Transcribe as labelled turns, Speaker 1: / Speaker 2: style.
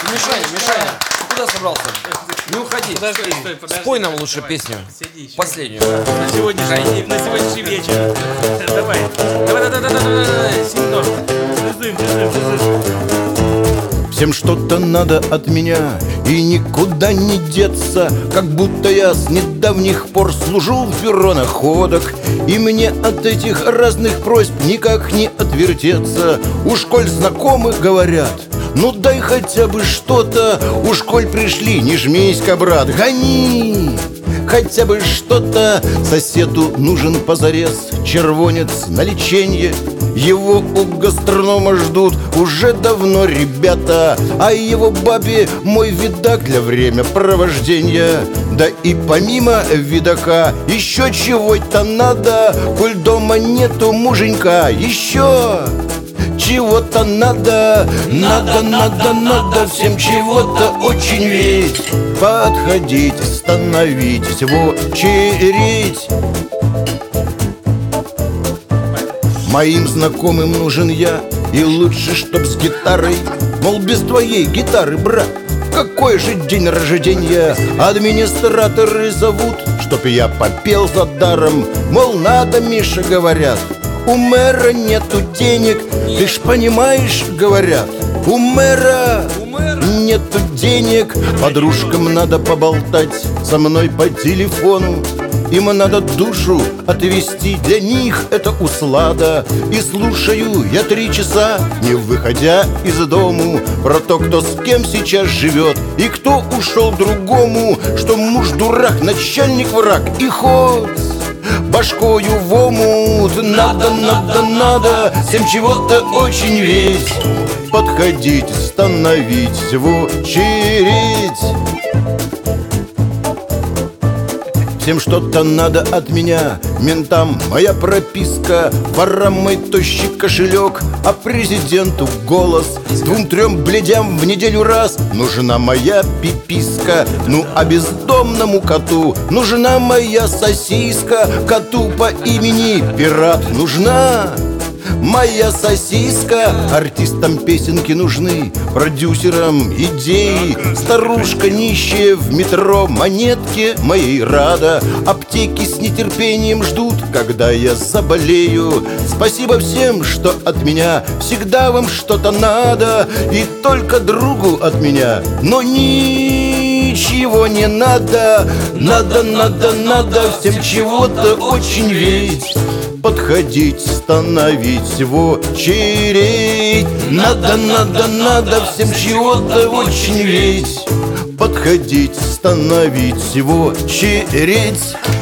Speaker 1: Мишаня, Мишаня, куда собрался? Не уходи.
Speaker 2: Подожди.
Speaker 1: Спой нам лучше песню. Последнюю.
Speaker 2: На сегодняшний вечер. Давай. Синтон.
Speaker 3: Всем что-то надо от меня, и никуда не деться, как будто я с недавних пор служу в бюро находок, и мне от этих разных просьб никак не отвертеться. Уж коль знакомых говорят, ну дай хотя бы что-то. Уж коль пришли, не жмись-ка, брат, гони хотя бы что-то. Соседу нужен позарез червонец на леченье, его у гастронома ждут уже давно ребята, а его бабе мой видак для времяпровождения. Да и помимо видака еще чего-то надо, коль дома нету муженька, еще чего-то надо. Надо всем чего-то очень ведь. Подходите, становитесь в очередь. Моим знакомым нужен я, и лучше, чтоб с гитарой. Мол, без твоей гитары, брат, какой же день рождения? Администраторы зовут, чтоб я попел за даром. Мол, надо, Миша, говорят, у мэра нету денег. Ты ж понимаешь, говорят, у мэра нету денег. Подружкам надо поболтать со мной по телефону, им надо душу отвести, для них это услада. И слушаю я 3 часа, не выходя из дому, про то, кто с кем сейчас живет и кто ушел другому, что муж дурак, начальник враг, и хоть башкою в омут. Надо всем чего-то очень ведь. Подходите, становитесь в очередь. Всем что-то надо от меня, ментам моя прописка, ворам мой тощий кошелек, а президенту голос. 2-3 бледям в неделю раз нужна моя пиписка. Ну а бездомному коту нужна моя сосиска. Коту по имени Пират нужна моя сосиска. Артистам песенки нужны, продюсерам идеи. Старушка нищая в метро монетки моей рада. Аптеки с нетерпением ждут, когда я заболею. Спасибо всем, что от меня всегда вам что-то надо, и только другу от меня, но ничего не надо. Надо всем чего-то очень ведь. Подходить, становить в очередь. Надо всем чего-то очень ведь. Подходить, становить в очередь.